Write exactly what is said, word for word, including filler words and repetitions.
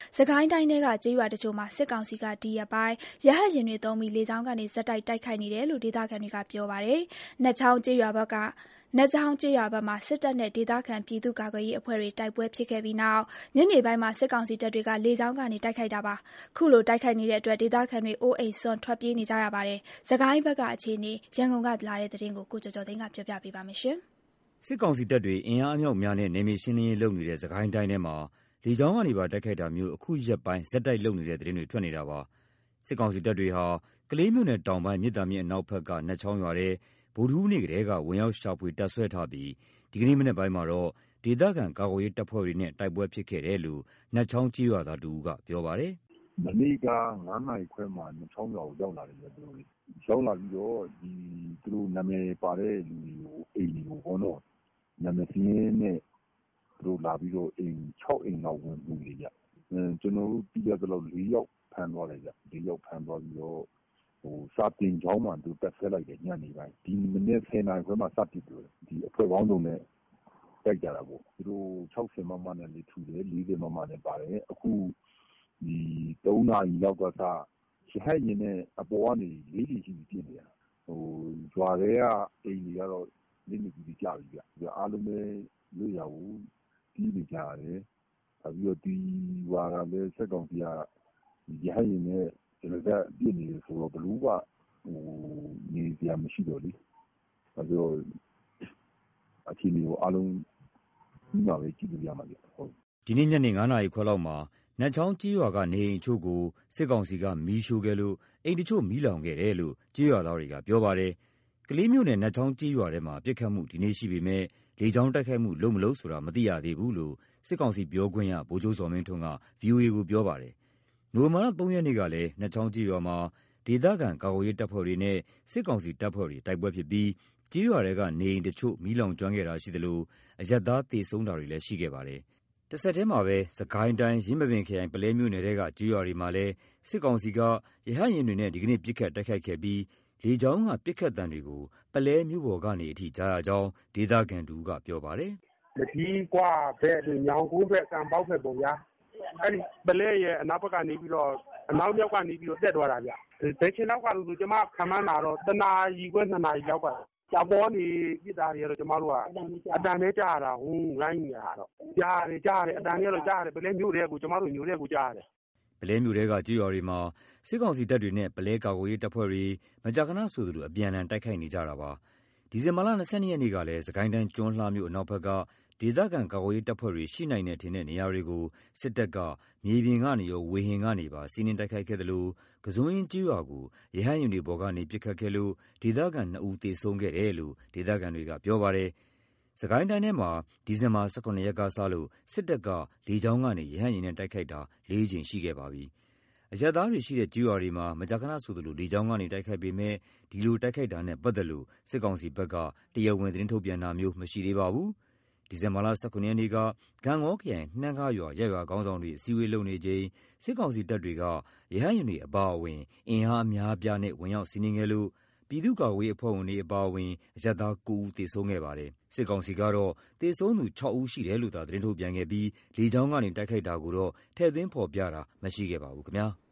စကိုင်းတိုင်းထဲကကျေးရွာတချို့မှာစစ်ကောင်စီကဒီရက်ပိုင်းရဟတ်ယာဉ်တွေသုံးပြီးလေကြောင်းကနေဆက်တိုက်တိုက်ခိုက်နေတယ်လို့ဒေသခံတွေကပြောပါတယ်။နတ်ချောင်းကျေးရွာဘက်ကနတ်ချောင်းကျေးရွာဘက်မှာစစ်တပ်နဲ့ဒေသခံပြည်သူ့ကာကွယ်ရေးအဖွဲ့တွေတိုက်ပွဲဖြစ်ခဲ့ပြီးနောက်ညနေပိုင်းမှာစစ်ကောင်စီတပ်တွေကလေကြောင်းကနေတိုက်ခိုက်တာပါ။ခုလိုတိုက်ခိုက်နေတဲ့အတွက်ဒေသခံတွေအိုးအိမ်စွန့်ထွက်ပြေးနေကြရပါတယ်။စကိုင်းဘက်ကအခြေအနေရန်ကုန်ကလာတဲ့သတင်းကိုကိုကျော်ကျော်သိန်းကပြောပြပေးပါမယ်။စစ်ကောင်စီတပ်တွေအင်အားအမြောက်များနဲ့နယ်မြေရှင်းလင်းရေးလုပ်နေတဲ့စကိုင်းတိုင်းထဲမှာလေကြောင်းကနေပါတိုက်ခိုက်တာမျိုးအခုရက်ပိုင်းဆက်တိုက်လုပ်နေတဲ့သတင်းတွေထွက်နေတာပါ။စစ်ကောင်စီတပ်တွေဟာကလေးမြို့နယ်တောင်ပိုင်းမြစ်သာမြစ်အနောက်ဘက်ကနတ်ချောင်းရွာထဲဗုဒ္ဓဟူးနေ့ကတည်းကဝင်ရောက်ရှာဖွေတပ်ဆွဲထားပြီးဒီကနေ့မနက်ပိုင်းမှာတော့ဒေသခံကာကွယ်ရေးတပ်ဖွဲ့တွေနဲ့တိုက်ပွဲဖြစ်ခဲ့တယ်လို့နတ်ချောင်းကျေးရွာသားတဦးကပြောပါတယ်။“မနေ့ကငါးနာရီခွဲမှာနတ်ချောင်းရွာကိုရောက်လာတယ်သူတို့။ရောက်လာပြီးတော့သူတို့နာမည်ပါတဲ့လူတွေကိုအိမ်တွေကိုပေါ့နော်နာမည်စာရင်းနဲ့သူတို့လာပြီးတော့အိမ်ခြောက်အိမ်လောက်ဝင်မွှေတယ်ဗျ။ကျွန်တော်တို့သိရသလောက်လေးယောက်ဖမ်းသွားတယ်ဗျ။လေးယောက်ဖမ်းသွားပြီးတော့စာသင်ကျောင်းမှာသူတို့တပ်စွဲလိုက်တယ်ညနေပိုင်း။ဒီမနက်ဆယ်နာရီခွဲမှာစပစ်တယ်။ဒီအဖွဲ့ပေါင်းစုံနဲ့တိုက်ကြတာပေါ့။သူတို့၆၀မမနဲ့လည်းထုတယ်လေး၀မမလည်းပါတယ်။အခုဒီသုံးနာရီလောက်ကစရဟတ်ယာဉ်နဲ့အပေါ်ကနေလေးကြိမ်ရှိပြီပစ်နေတာ။ရွာထဲကအိမ်တွေကတော့လက်နက်ကြီးတွေကျပြီဗျ။အားလုံးလည်းလွတ်ရာကိုပြေးနေကြရတယ်။နောက်ပြီးတော့ဒီရွာကလည်းစစ်ကောင်စီကရဟတ်ယာဉ်နဲ့တရစပ်ပစ်နေတယ်ဆိုတော့ဘယ်သူမှနေစရာမရှိတော့လေ။နောက်ပြီးတော့အခြေအနေကိုအားလုံးပြီးမှပဲကြည့်လို့ရမှာဗျ။ ”ဒီနေ့ညနေငါးနာရီခွဲလောက်မှာနတ်ချောင်းကျေးရွာကနေအိမ်အချို့ကိုစစ်ကောင်စီကမီးရှို့ခဲ့လို့အိမ်တချို့မီးလောင်ခဲ့တယ်လို့ကျေးရွာသားတွေကပြောပါတယ်။ကလေးမြို့နယ်နတ်ချောင်းကျေးရွာထဲမှာပစ်ခတ်မှုဒီနေ့ရှိပေမဲ့လေကြောင်းတိုက်ခိုက်မှုလုပ်မလုပ်ဆိုတာမသိရသေးဘူးလို့စစ်ကောင်စီပြောခွင့်ရဗိုလ်ချုပ်ဇော်မင်းထွန်းက ဗွီအိုအေကိုပြောပါတယ်။နိုဝင်ဘာလသုံးရက်နေ့ကလည်းနတ်ချောင်းကျေးရွာမှာဒေသခံကာကွယ်ရေးတပ်ဖွဲ့တွေနဲ့စစ်ကောင်စီတပ်ဖွဲ့တွေတိုက်ပွဲဖြစ်ပြီးကျေးရွာထဲကနေအိမ်တချို့မီးလောင်ကျွမ်းခဲ့တာရှိသလိုအရပ်သားသေဆုံးတာတွေလည်းရှိခဲ့ပါတယ်။တဆက်တည်းမှာပဲစစ်ကိုင်းတိုင်းယင်းမာပင်ခရိုင်ပုလဲမြို့နယ်ထဲကကျေးရွာတွေမှာလည်းစစ်ကောင်စီကရဟတ်ယာဉ်တွေနဲ့ဒီကနေ့ပစ်ခတ်တိုက်ခိုက်ခဲ့ပြီးလေကြောင်းကပစ်ခတ်သံတွေကိုပုလဲမြို့ပေါ်ကနေအထိကြားရကြောင်းဒေသခံတဦးကပြောပါတယ်။“မထီးကွဘက်ညောင်ကုန်းဘက်ကန်ပေါက်ဘက်ပေါ့ဗျာ။အဲ့ဒီပုလဲရဲ့အနောက်ဘက်ကနေပြီးတော့အနောက်မြောက်ကနေပြီးတော့တက်သွားတာဗျ။ဘယ်ချိန်လောက်ကလို့ဆိုကျွန်မခန့်မှန်းတာတော့တနာရီခွဲနှစ်နာရီလောက်ကအပေါ်နေပစ်တာတွေကတော့ကျွန်တော်တို့ကအတန်နဲ့ကြားရတာဟိုးလိုင်းနေရတော့ကြားတယ်ကြားတယ်အတန်တွေကတော့ကြားတယ်ပုလဲမြို့တွေကကျွန်တော်တို့မြို့တွေကကြားတယ်။ ”ပုလဲမြို့ထဲကကျေးရွာတွေမှာစစ်ကောင်စီတပ်တွေနဲ့ပုလဲကာကွယ်ရေးတပ်ဖွဲ့တွေမကြာခဏဆိုသလိုအပြန်အလှန်တိုက်ခိုက်နေကြတာပါ။ဒီဇင်ဘာလ၂၂ရက်နေ့ကလည်းစစ်ကိုင်းတိုင်းကျွန်းလှမြို့အနောက်ဘက်ကဒေသခံကာကွယ်ရေးတပ်ဖွဲ့တွေရှိနိုင်တယ်ထင်တဲ့နေရာတွေကိုစစ်တပ်ကမြေပြင်ကနေရောဝေဟင်ကနေပါစီးနင်းတိုက်ခိုက်ခဲ့သလိုကစွန်းအင်းကျေးရွာကိုရဟတ်ယာဉ်တွေပေါ်ကနေပစ်ခတ်ခဲ့လို့ဒေသခံနှစ်ဦးသေဆုံးခဲ့တယ်လို့ဒေသခံတွေကပြောပါတယ်။စစ်ကိုင်းတိုင်းထဲမှာဒီဇင်ဘာ၁၇ရက်ကစလို့စစ်တပ်ကလေကြောင်းကနေရဟတ်ယာဉ်နဲ့တိုက်ခိုက်တာလေးကြိမ်ရှိခဲ့ပါပြီ။အရပ်သားတွေရှိတဲ့ကျေးရွာတွေမှာမကြာခဏဆိုသလိုလေကြောင်းကနေတိုက်ခိုက်ပေမဲ့ဒီလိုတိုက်ခိုက်တာနဲ့ပတ်သက်လို့စစ်ကောင်စီဘက်ကတရားဝင်သတင်းထုတ်ပြန်တာမျိုးမရှိသေးပါဘူး။ဒီဇင်ဘာလ၁၇ရက်နေ့ကဂန့်ဂေါခရိုင်နှမ်းခါးရွာရပ်ရွာခေါင်းဆောင်တွေအစည်းအဝေးလုပ်နေချိန်စစ်ကောင်စီတပ်တွေကရဟတ်ယာဉ်တွေအပါအဝင်အင်အားအများအပြားနဲ့ဝင်ရောက်စီးနင်းခဲ့လို့ပြည်သူ့ကာကွယ်ရေးအဖွဲ့ဝင်တွေအပါအဝင်အရပ်သားကိုးဦးသေဆုံးခဲ့ပါတယ်။စစ်ကောင်စီကတော့သေဆုံးသူခြောက်ဦးရှိတယ်လို့သာသတင်းထုတ်ပြန်ခဲ့ပြီးလေကြောင်းကနေတိုက်ခိုက်တာကိုတော့ထည့်သွင်းဖော်ပြတာမရှိခဲ့ပါဘူးခင်ဗျာ။